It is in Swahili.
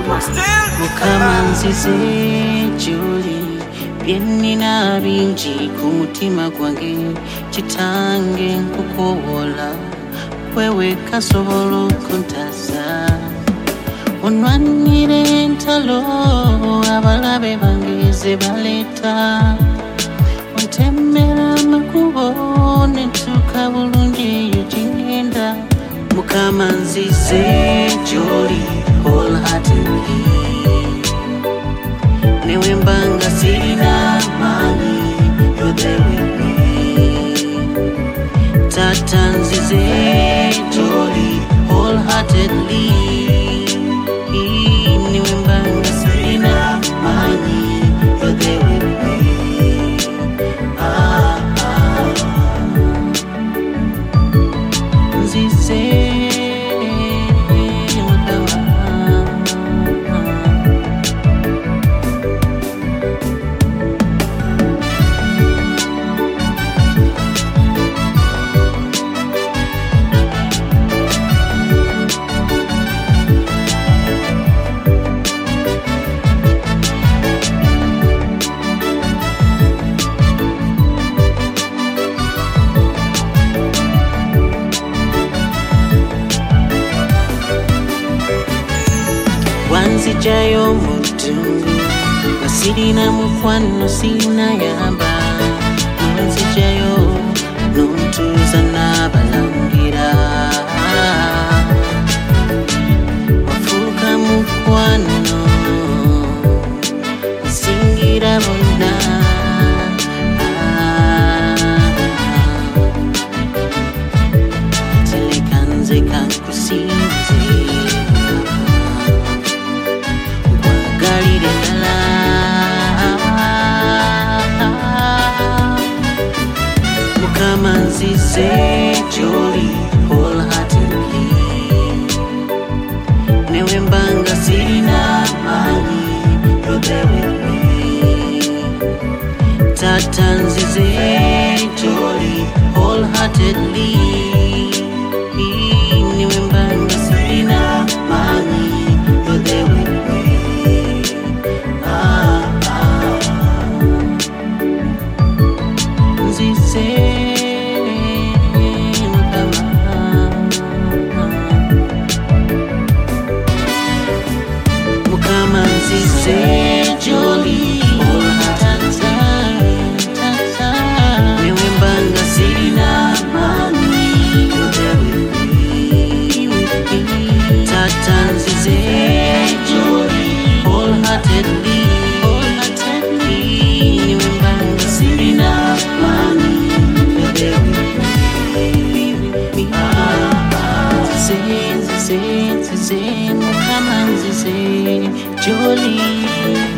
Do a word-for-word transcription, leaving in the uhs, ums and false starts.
Mukamanzize Julie Bieni na binji kumutima kwange Chitange nkukowola Wewe kasobolo kuntaza Unwanire ntalo Abalabe bangize baleta Untemera makubo Netuka bulungi yujingenda Mukamanzize Julie wholeheartedly Newe mbanga sina mani You're there with me Tatanzize Julie wholeheartedly Newe mbanga sina mani You're there with me Ah ah Nzize Wanzijayo mutungu Wasirina mukwano sina yamba Wanzijayo nuntuza nabalangira Wafuka mukwano Singira bona Telekanze kankusinze Mukamanzize Julie wholeheartedly Newe mbanga sina mani You're there with me Tatanzize Julie wholeheartedly Newe mbanga sina mani You're there with me Ah ah Nzize Mukamanzize Julie wholeheartedly Newe mbanga sina mani You're there with me Tatanzize Julie wholeheartedly Newe mbanga sina mani You're there with me Ah ah Nzize Nzize Mukamanzize Julie